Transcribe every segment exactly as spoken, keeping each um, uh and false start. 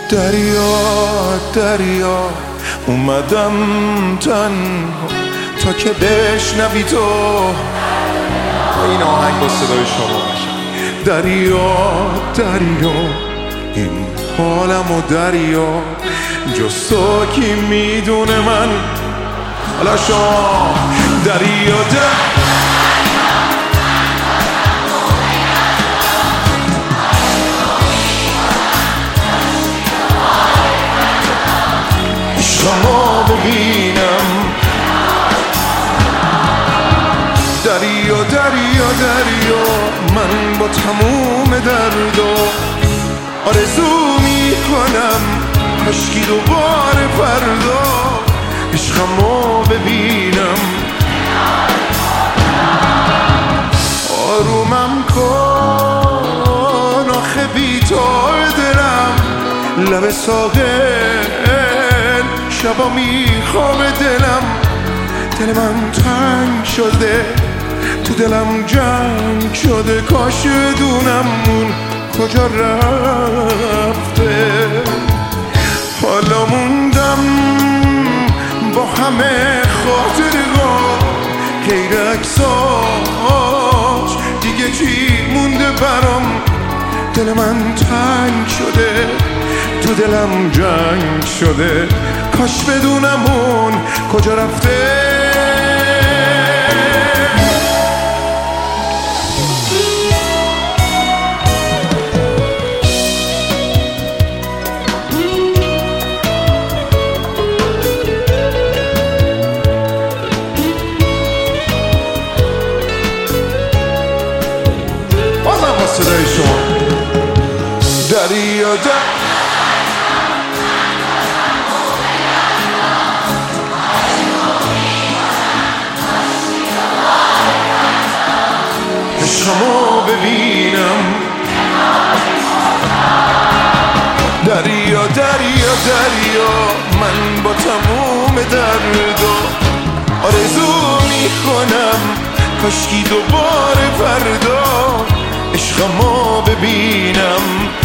دریا دریا اومدم تنها تا که بشنوی تو این آهنگ با صدای شما باشه. دریا دریا این حالم و دریا جز تو کی میدونه من. حالا شما دریا دریا عشقمو ببینم. دریا دریا دریا من با تموم درد و آرزو میکنم کاشکی دوباره فردا عشقمو ببینم. آرومم کن آخه بی تو دلم لب ساحل شبا میخوام دلم. دل من تنگ شده تو دلم جنگ شده کاش دونم اون کجا رفته. حالا موندم با همه خاطرها غیر عکساش دیگه چی مونده برام. دل من تنگ شده تو دلم جنگ شده کاش بدونم اون کجا رفته. بازم با صدای شما دریا دریا عشقمو ببینم. دریا دریا دریا من با تموم درد و آرزو میکنم کاشکی دوباره فردا عشقمو ببینم.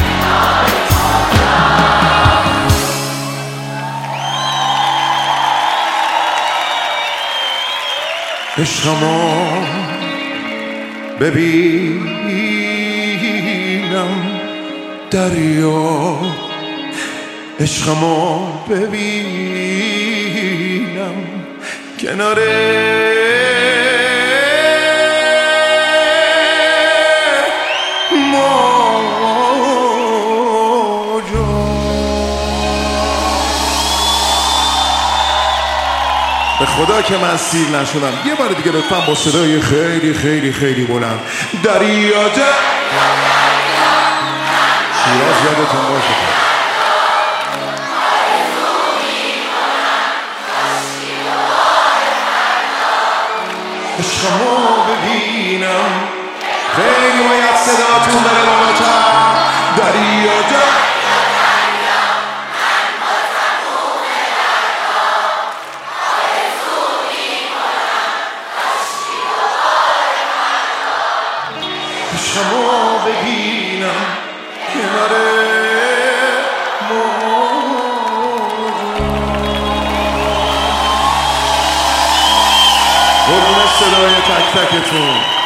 عشقمو ببینم. دریا عشقمو ببینم کنار موجا. به خدا که من سیر نشدم. یه بار دیگه لطفا با صدای خیلی خیلی خیلی بلند دریا در شیراز یادتون باشه. عشقمو ببینم. خیلی باید صداتون بره بالاتر. دریا در عشقمو ببینم کنار موجا. قربون صدای تک تکتون.